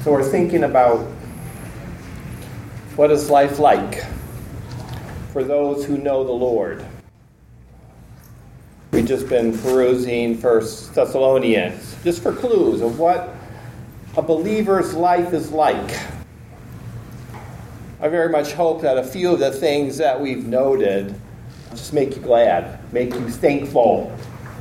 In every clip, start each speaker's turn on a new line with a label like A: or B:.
A: So we're thinking about what is life like for those who know the Lord. We've just been perusing 1 Thessalonians, just for clues of what a believer's life is like. I very much hope that a few of the things that we've noted just make you glad, make you thankful.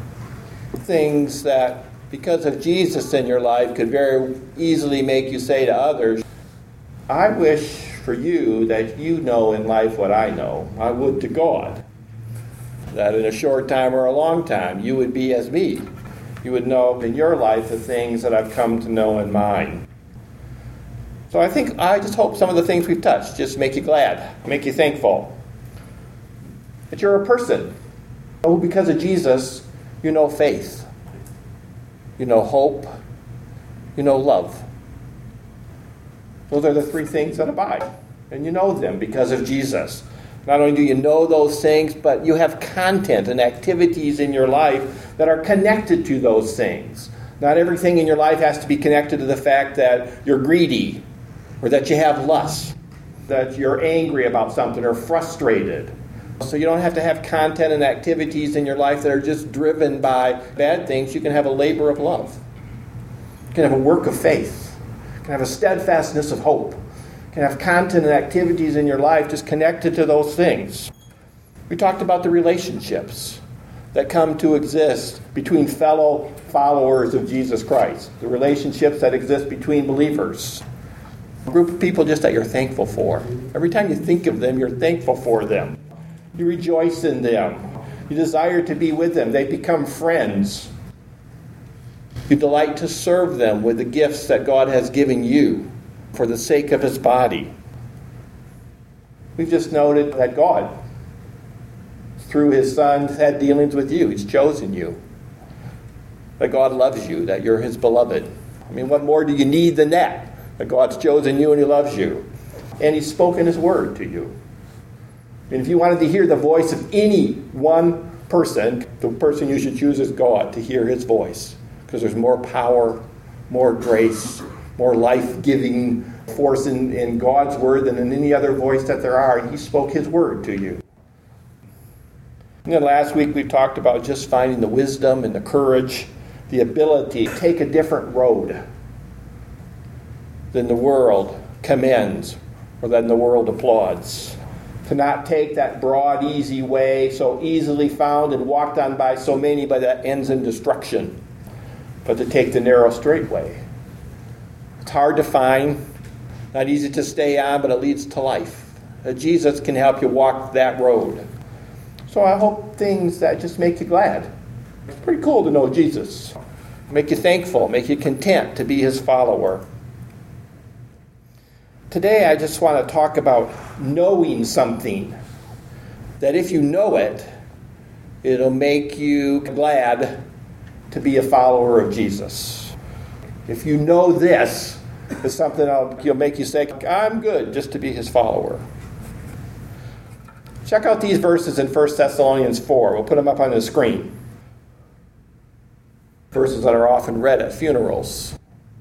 A: Things that, because of Jesus in your life, could very easily make you say to others, I wish for you that you know in life what I know. I would to God that in a short time or a long time you would be as me. You would know in your life the things that I've come to know in mine. So I just hope some of the things we've touched just make you glad, make you thankful. That you're a person. Oh, because of Jesus, you know faith. You know hope. You know love. Those are the three things that abide. And you know them because of Jesus. Not only do you know those things, but you have content and activities in your life that are connected to those things. Not everything in your life has to be connected to the fact that you're greedy, or that you have lust, that you're angry about something or frustrated. So you don't have to have content and activities in your life that are just driven by bad things. You can have a labor of love. You can have a work of faith. You can have a steadfastness of hope. You can have content and activities in your life just connected to those things. We talked about the relationships that come to exist between fellow followers of Jesus Christ. The relationships that exist between believers. A group of people just that you're thankful for. Every time you think of them, you're thankful for them. You rejoice in them. You desire to be with them. They become friends. You delight to serve them with the gifts that God has given you for the sake of His body. We've just noted that God, through His Son, had dealings with you. He's chosen you. That God loves you, that you're His beloved. I mean, what more do you need than that? That God's chosen you and He loves you. And He's spoken His word to you. And if you wanted to hear the voice of any one person, the person you should choose is God to hear His voice. Because there's more power, more grace, more life-giving force in God's word than in any other voice that there are. And He spoke His word to you. And then last week we talked about just finding the wisdom and the courage, the ability to take a different road than the world commends or than the world applauds. To not take that broad, easy way so easily found and walked on by so many, but that ends in destruction. But to take the narrow, straight way. It's hard to find, not easy to stay on, but it leads to life. Jesus can help you walk that road. So I hope things that just make you glad. It's pretty cool to know Jesus. Make you thankful, make you content to be His follower. Today I just want to talk about knowing something. That if you know it, it'll make you glad to be a follower of Jesus. If you know this, it's something that'll make you say, I'm good just to be His follower. Check out these verses in 1 Thessalonians 4. We'll put them up on the screen. Verses that are often read at funerals.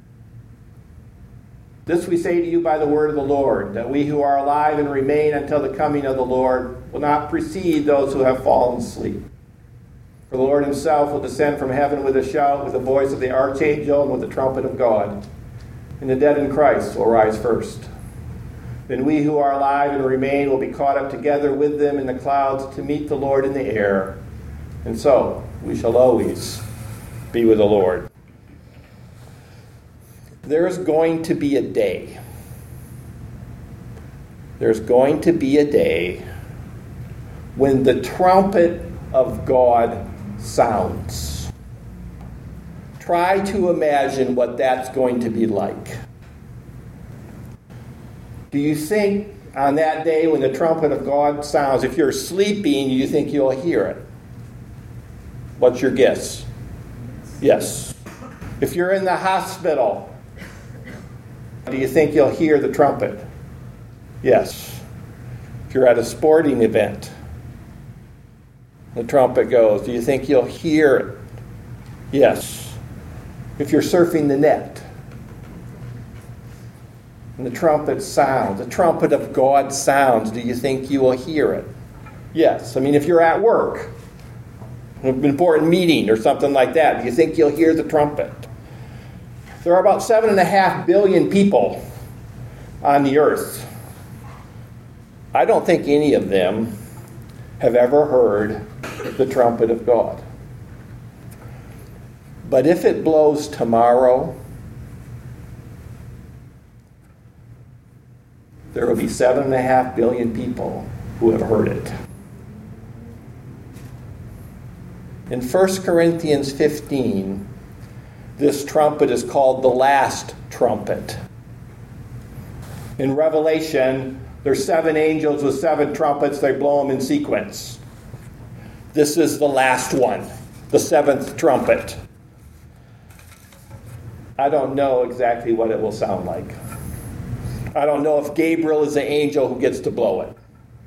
A: This we say to you by the word of the Lord, that we who are alive and remain until the coming of the Lord will not precede those who have fallen asleep. For the Lord Himself will descend from heaven with a shout, with the voice of the archangel, and with the trumpet of God. And the dead in Christ will rise first. Then we who are alive and remain will be caught up together with them in the clouds to meet the Lord in the air. And so we shall always be with the Lord. There's going to be a day. There's going to be a day when the trumpet of God sounds. Try to imagine what that's going to be like. Do you think on that day when the trumpet of God sounds, if you're sleeping, you think you'll hear it? What's your guess? Yes. If you're in the hospital, do you think you'll hear the trumpet? Yes. If you're at a sporting event, the trumpet goes. Do you think you'll hear it? Yes. If you're surfing the net, And the trumpet sounds, the trumpet of God sounds. Do you think you will hear it? Yes. I mean, if you're at work, an important meeting or something like that, do you think you'll hear the trumpet? There are about 7.5 billion people on the earth. I don't think any of them have ever heard the trumpet of God. But if it blows tomorrow, there will be 7.5 billion people who have heard it. In 1 Corinthians 15, this trumpet is called the last trumpet. In Revelation, there's 7 angels with 7 trumpets. They blow them in sequence. This is the last one, the 7th trumpet. I don't know exactly what it will sound like. I don't know if Gabriel is the angel who gets to blow it.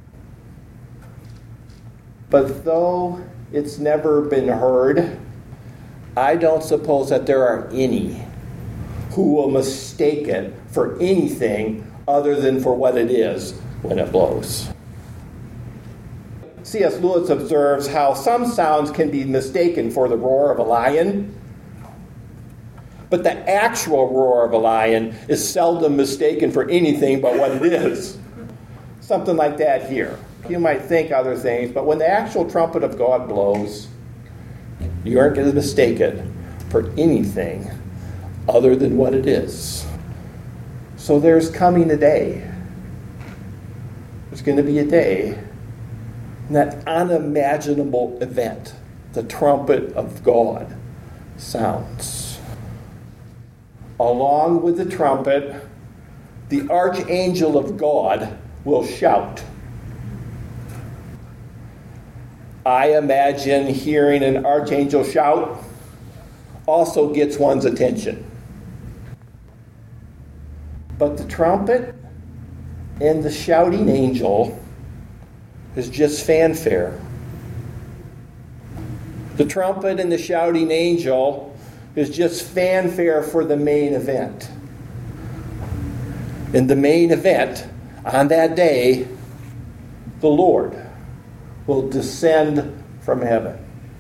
A: But though it's never been heard, I don't suppose that there are any who will mistake it for anything other than for what it is when it blows. C.S. Lewis observes how some sounds can be mistaken for the roar of a lion, but the actual roar of a lion is seldom mistaken for anything but what it is. Something like that here. You might think other things, but when the actual trumpet of God blows, you aren't going to mistake it for anything other than what it is. So there's coming a day. There's going to be a day, and that unimaginable event, the trumpet of God, sounds. Along with the trumpet, the archangel of God will shout. I imagine hearing an archangel shout also gets one's attention. But the trumpet and the shouting angel is just fanfare. The trumpet and the shouting angel is just fanfare for the main event. In the main event, on that day, the Lord will descend from heaven.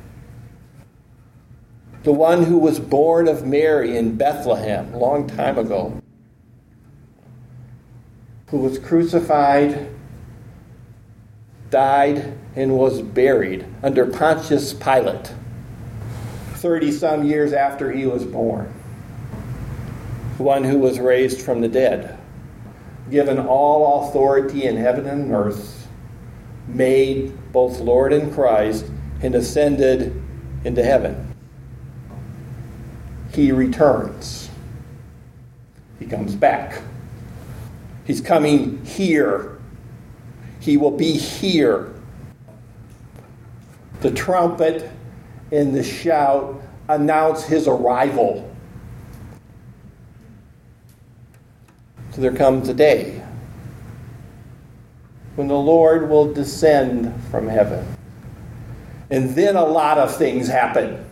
A: The one who was born of Mary in Bethlehem a long time ago, who was crucified, died, and was buried under Pontius Pilate 30-some years after he was born. The one who was raised from the dead, given all authority in heaven and earth, made both Lord and Christ, and ascended into heaven. He returns. He comes back. He's coming here. He will be here. The trumpet and the shout announce his arrival. So there comes a day when the Lord will descend from heaven. And then a lot of things happen.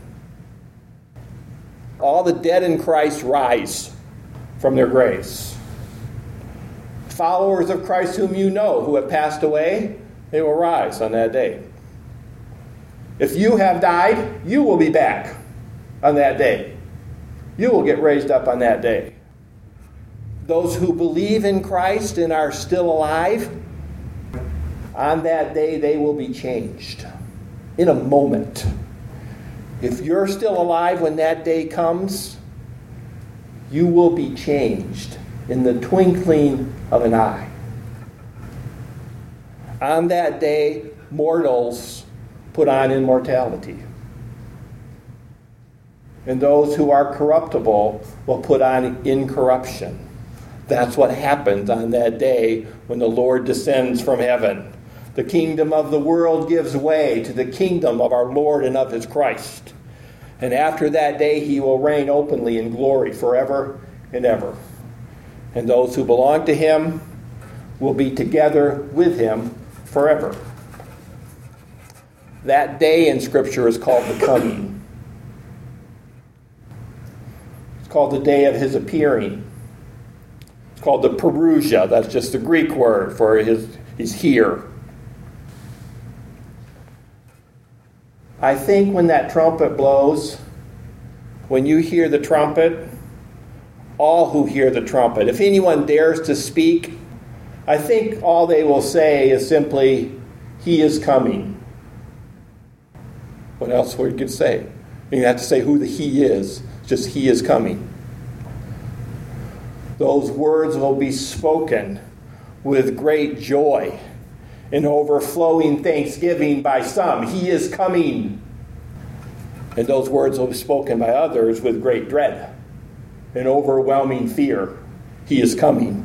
A: All the dead in Christ rise from their graves. Followers of Christ whom you know who have passed away, they will rise on that day. If you have died, you will be back on that day. You will get raised up on that day. Those who believe in Christ and are still alive, on that day they will be changed in a moment. If you're still alive when that day comes, you will be changed in the twinkling of an eye. On that day, mortals put on immortality. And those who are corruptible will put on incorruption. That's what happens on that day when the Lord descends from heaven. The kingdom of the world gives way to the kingdom of our Lord and of his Christ. And after that day, he will reign openly in glory forever and ever. And those who belong to him will be together with him forever. That day in Scripture is called the coming. It's called the day of his appearing. It's called the Parousia. That's just the Greek word for he's here. I think when that trumpet blows, when you hear the trumpet, all who hear the trumpet, if anyone dares to speak, I think all they will say is simply, he is coming. What else would you say? You have to say who the he is, just he is coming. Those words will be spoken with great joy and overflowing thanksgiving by some. He is coming. And those words will be spoken by others with great dread and overwhelming fear. He is coming.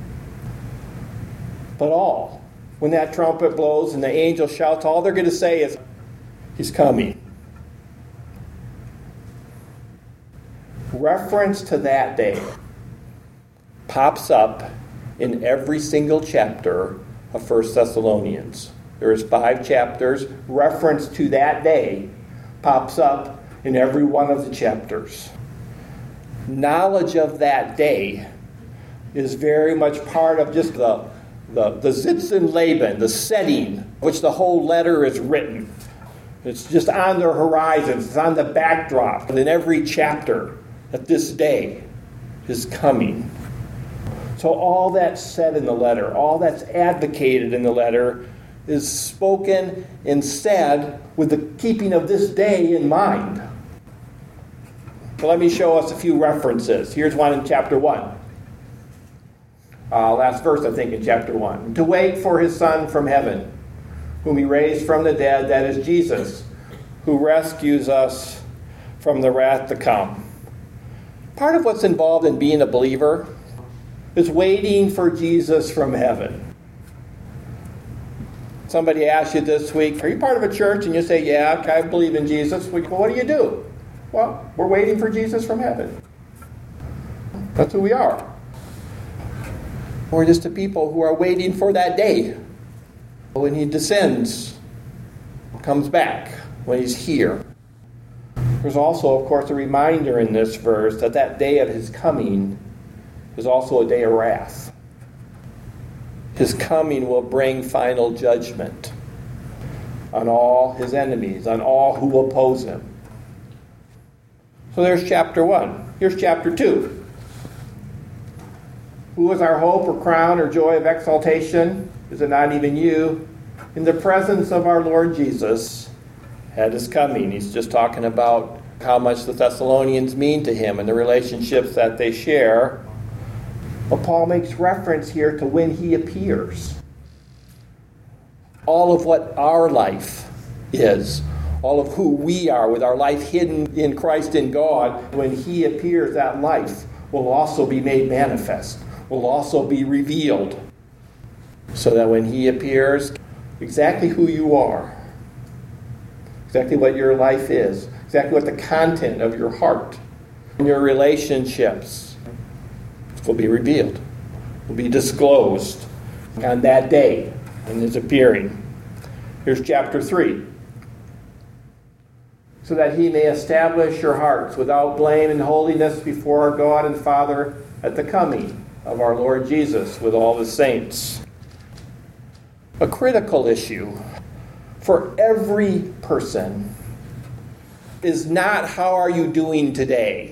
A: But all, when that trumpet blows and the angel shouts, all they're going to say is, he's coming. Reference to that day pops up in every single chapter of 1 Thessalonians. There's 5 chapters. Reference to that day pops up in every one of the chapters. Knowledge of that day is very much part of just the Sitzen Leben, the setting which the whole letter is written. It's just on their horizons. It's on the backdrop. And in every chapter that this day is coming. So all that's said in the letter, all that's advocated in the letter is spoken and said with the keeping of this day in mind. So let me show us a few references. Here's one in chapter 1. Last verse, I think, in chapter 1. To wait for his Son from heaven, whom he raised from the dead, that is Jesus, who rescues us from the wrath to come. Part of what's involved in being a believer is waiting for Jesus from heaven. Somebody asked you this week, are you part of a church? And you say, yeah, I believe in Jesus. Well, what do? Well, we're waiting for Jesus from heaven. That's who we are. We're just the people who are waiting for that day when he descends, comes back, when he's here. There's also, of course, a reminder in this verse that day of his coming is also a day of wrath. His coming will bring final judgment on all his enemies, on all who oppose him. So there's chapter 1. Here's chapter 2. Who is our hope or crown or joy of exaltation? Is it not even you? In the presence of our Lord Jesus at his coming. He's just talking about how much the Thessalonians mean to him and the relationships that they share. But Paul makes reference here to when he appears. All of what our life is, all of who we are with our life hidden in Christ in God, when he appears, that life will also be made manifest, will also be revealed. So that when he appears, exactly who you are, exactly what your life is, exactly what the content of your heart and your relationships will be revealed, will be disclosed on that day when it's appearing. Here's chapter 3. So that he may establish your hearts without blame and holiness before our God and Father at the coming of our Lord Jesus with all the saints. A critical issue for every person is not how are you doing today.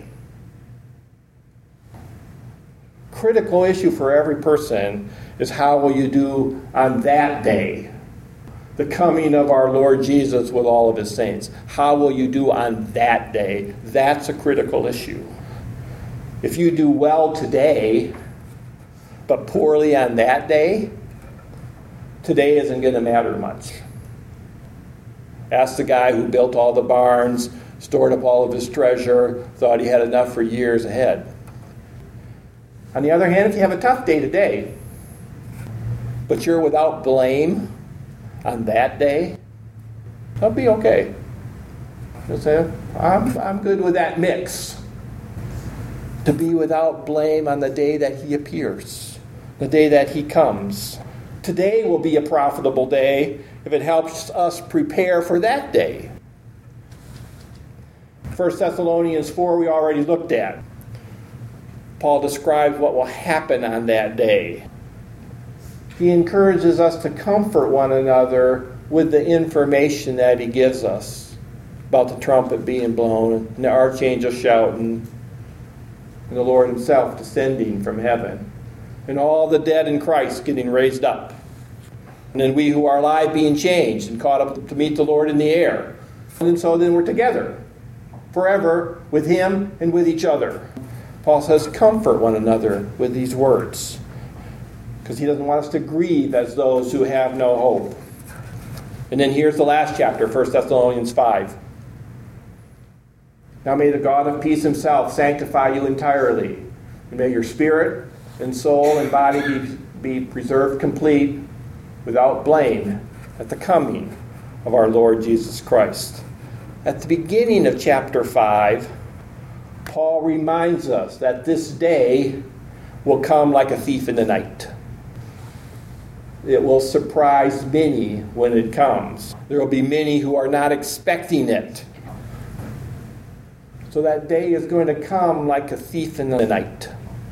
A: Critical issue for every person is how will you do on that day, the coming of our Lord Jesus with all of his saints. How will you do on that day? That's a critical issue. If you do well today, but poorly on that day, today isn't going to matter much. Ask the guy who built all the barns, stored up all of his treasure, thought he had enough for years ahead. On the other hand, if you have a tough day today, but you're without blame on that day, that'll be okay. You'll say, I'm good with that mix. To be without blame on the day that he appears, the day that he comes. Today will be a profitable day if it helps us prepare for that day. 1 Thessalonians 4 we already looked at. Paul describes what will happen on that day. He encourages us to comfort one another with the information that he gives us about the trumpet being blown and the archangel shouting and the Lord himself descending from heaven and all the dead in Christ getting raised up. And then we who are alive being changed and caught up to meet the Lord in the air. And so then we're together forever with him and with each other. Paul says, comfort one another with these words, because he doesn't want us to grieve as those who have no hope. And then here's the last chapter, 1 Thessalonians 5. Now may the God of peace himself sanctify you entirely. And may your spirit and soul and body be preserved complete, without blame, at the coming of our Lord Jesus Christ. At the beginning of chapter 5, Paul reminds us that this day will come like a thief in the night. It will surprise many when it comes. There will be many who are not expecting it. So that day is going to come like a thief in the night.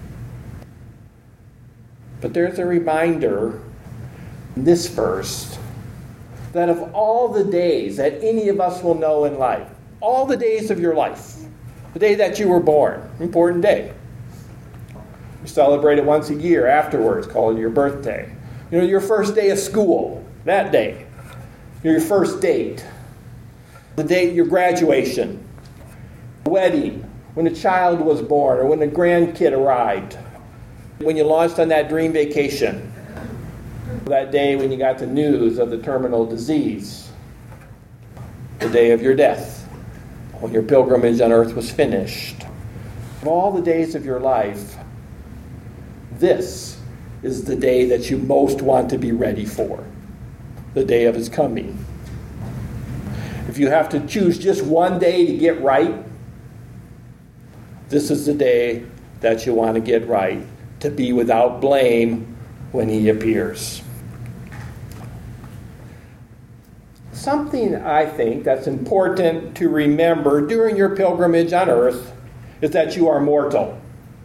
A: But there's a reminder in this verse that of all the days that any of us will know in life, all the days of your life, the day that you were born, important day. You celebrate it once a year afterwards, called your birthday. You know, your first day of school, that day. Your first date, the date of your graduation, wedding, when a child was born or when a grandkid arrived, when you launched on that dream vacation, that day when you got the news of the terminal disease, the day of your death, when your pilgrimage on earth was finished. Of all the days of your life, this is the day that you most want to be ready for, the day of his coming. If you have to choose just one day to get right, this is the day that you want to get right, to be without blame when he appears. Something I think that's important to remember during your pilgrimage on earth is that you are mortal.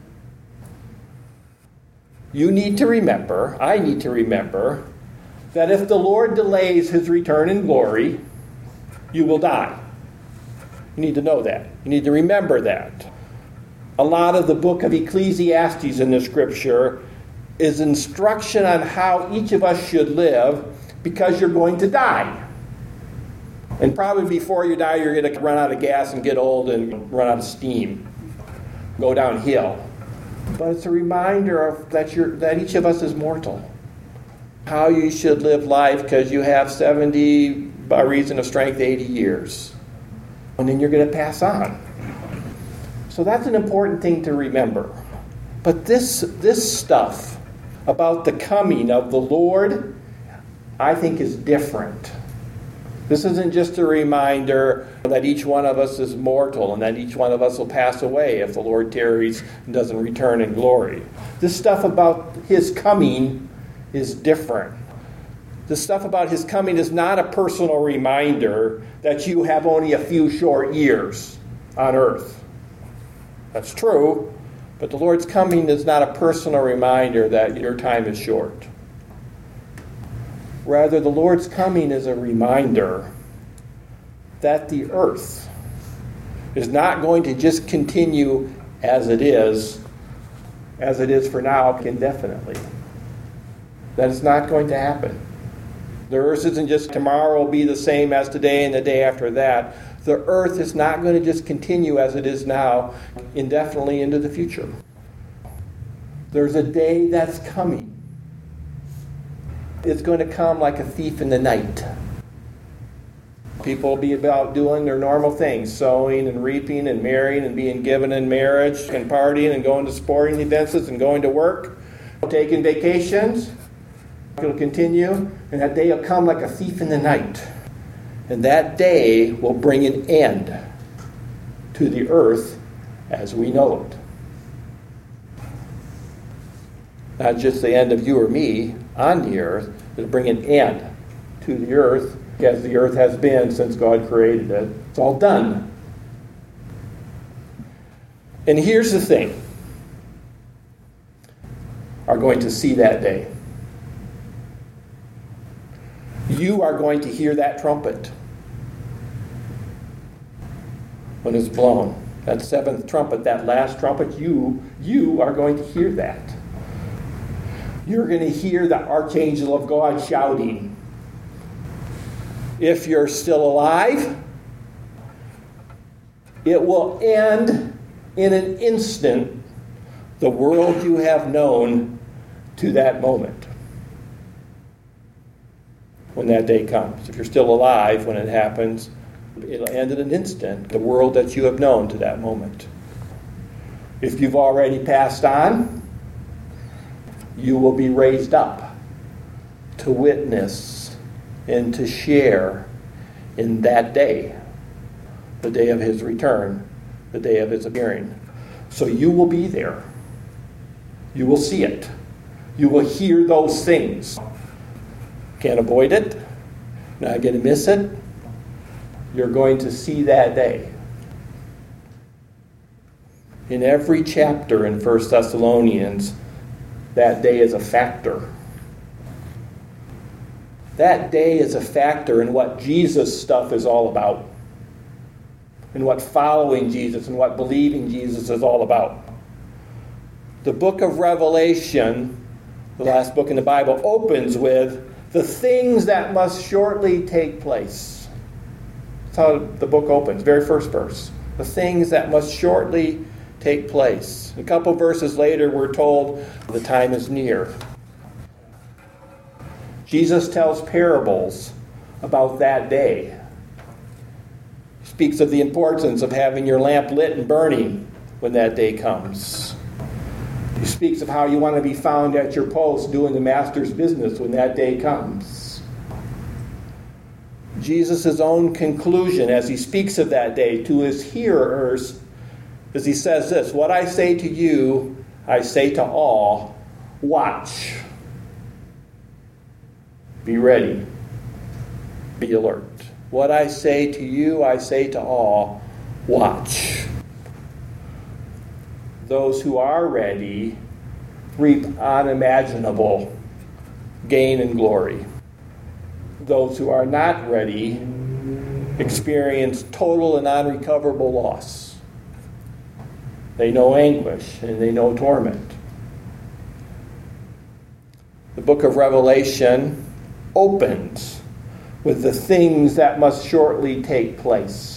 A: You need to remember, I need to remember, that if the Lord delays his return in glory, you will die. You need to know that. You need to remember that. A lot of the book of Ecclesiastes in the scripture is instruction on how each of us should live, because you're going to die. And probably before you die, you're going to run out of gas and get old and run out of steam, go downhill. But it's a reminder of that each of us is mortal. How you should live life, because you have 70, by reason of strength, 80 years. And then you're going to pass on. So that's an important thing to remember. But this stuff about the coming of the Lord, I think is different. This isn't just a reminder that each one of us is mortal and that each one of us will pass away if the Lord tarries and doesn't return in glory. This stuff about his coming is different. The stuff about his coming is not a personal reminder that you have only a few short years on earth. That's true, but the Lord's coming is not a personal reminder that your time is short. Rather, the Lord's coming is a reminder that the earth is not going to just continue as it is for now indefinitely. That is not going to happen. The earth isn't just tomorrow will be the same as today and the day after that. The earth is not going to just continue as it is now indefinitely into the future. There's a day that's coming. It's going to come like a thief in the night. People will be about doing their normal things, sowing and reaping and marrying and being given in marriage and partying and going to sporting events and going to work, taking vacations. It'll continue, and that day will come like a thief in the night. And that day will bring an end to the earth as we know it. Not just the end of you or me on the earth, it'll bring an end to the earth as the earth has been since God created it. It's all done. And here's the thing. are going to see that day. You are going to hear that trumpet when it's blown. That seventh trumpet, that last trumpet, you are going to hear that. You're going to hear the archangel of God shouting. If you're still alive, it will end in an instant the world you have known to that moment. When that day comes. If you're still alive when it happens, it'll end in an instant the world that you have known to that moment. If you've already passed on, you will be raised up to witness and to share in that day, the day of his return, the day of his appearing. So you will be there. You will see it. You will hear those things. Can't avoid it. Not going to miss it. You're going to see that day. In every chapter in 1 Thessalonians, that day is a factor. That day is a factor in what Jesus stuff is all about. And what following Jesus and what believing Jesus is all about. The book of Revelation, the last book in the Bible, opens with the things that must shortly take place. That's how the book opens, very first verse. The things that must shortly take place. A couple verses later, we're told the time is near. Jesus tells parables about that day. He speaks of the importance of having your lamp lit and burning when that day comes. He speaks of how you want to be found at your post doing the master's business when that day comes. Jesus' own conclusion as he speaks of that day to his hearers is he says this, "What I say to you, I say to all, watch. Be ready. Be alert. What I say to you, I say to all, watch." Those who are ready reap unimaginable gain and glory. Those who are not ready experience total and unrecoverable loss. They know anguish and they know torment. The book of Revelation opens with the things that must shortly take place.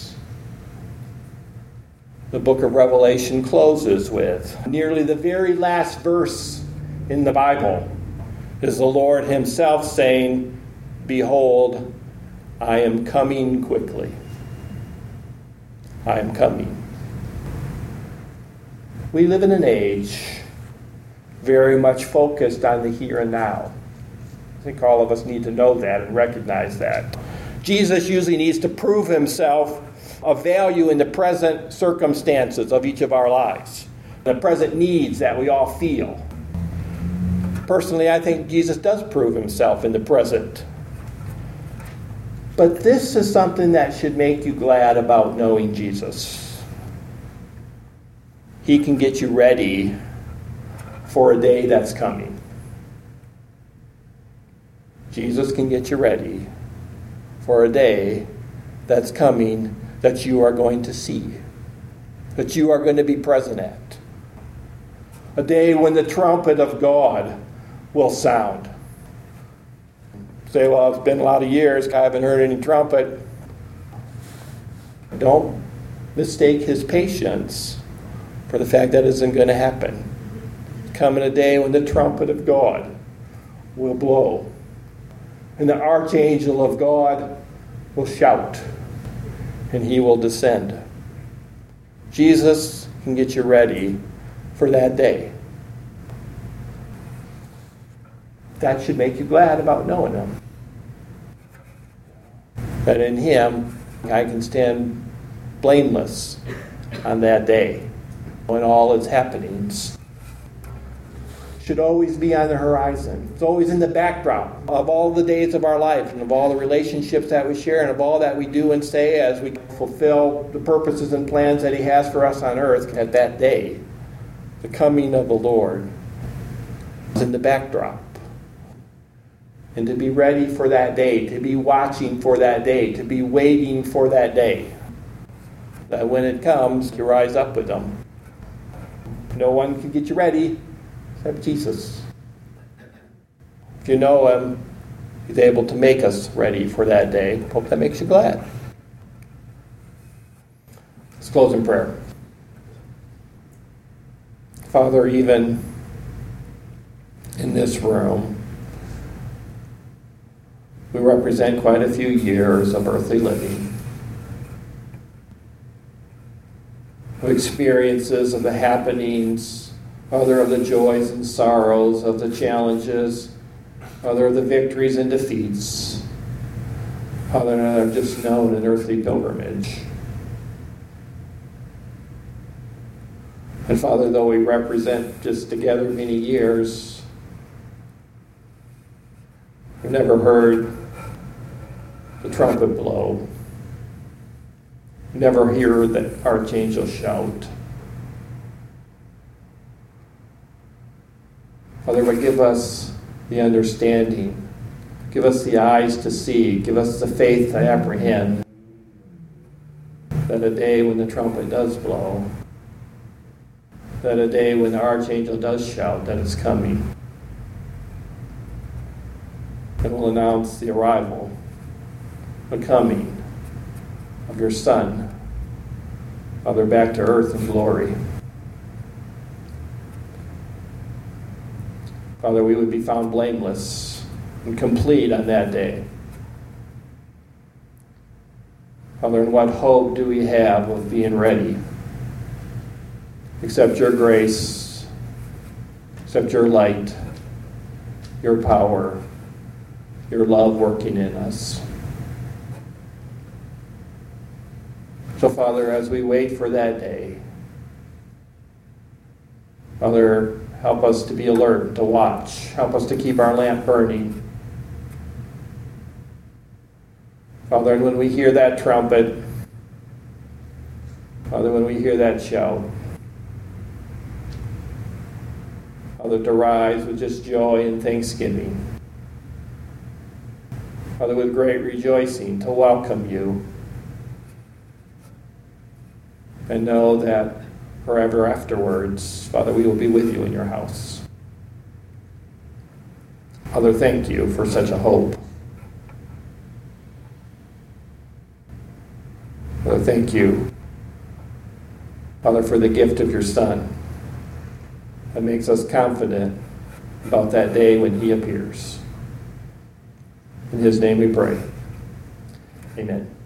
A: The book of Revelation closes with nearly the very last verse in the Bible is the Lord himself saying, "Behold, I am coming quickly. I am coming." We live in an age very much focused on the here and now. I think all of us need to know that and recognize that. Jesus usually needs to prove himself of value in the present circumstances of each of our lives, the present needs that we all feel. Personally, I think Jesus does prove himself in the present. But this is something that should make you glad about knowing Jesus. He can get you ready for a day that's coming. Jesus can get you ready for a day that's coming that you are going to see, that you are going to be present at. A day when the trumpet of God will sound. Say, well, it's been a lot of years, I haven't heard any trumpet. Don't mistake his patience for the fact that isn't going to happen. Coming a day when the trumpet of God will blow. And the archangel of God will shout. And he will descend. Jesus can get you ready for that day. That should make you glad about knowing him. That in him, I can stand blameless on that day when all its happenings should always be on the horizon. It's always in the backdrop of all the days of our life and of all the relationships that we share and of all that we do and say as we fulfill the purposes and plans that he has for us on earth at that day, the coming of the Lord. in the backdrop. And to be ready for that day, to be watching for that day, to be waiting for that day. That when it comes, you rise up with them. No one can get you ready except Jesus. If you know him, he's able to make us ready for that day. Hope that makes you glad. Let's close in prayer. Father, even in this room, we represent quite a few years of earthly living, of experiences, of the happenings, Father, of the joys and sorrows, of the challenges, Father, of the victories and defeats, Father, that are just known in earthly pilgrimage. And Father, though we represent just together many years, we've never heard the trumpet blow. Never hear the archangel shout. Father, but give us the understanding. Give us the eyes to see. Give us the faith to apprehend that a day when the trumpet does blow, that a day when the archangel does shout, that it's coming, and will announce the arrival, the coming of your Son, Father, back to earth in glory. Father, we would be found blameless and complete on that day. Father, and what hope do we have of being ready? Except your grace, except your light, your power, your love working in us. So, Father, as we wait for that day, Father, help us to be alert, to watch. Help us to keep our lamp burning. Father, and when we hear that trumpet, Father, when we hear that shout, Father, to rise with just joy and thanksgiving. Father, with great rejoicing, to welcome you. And know that forever afterwards, Father, we will be with you in your house. Father, thank you for such a hope. Father, thank you, Father, for the gift of your Son that makes us confident about that day when he appears. In his name we pray. Amen.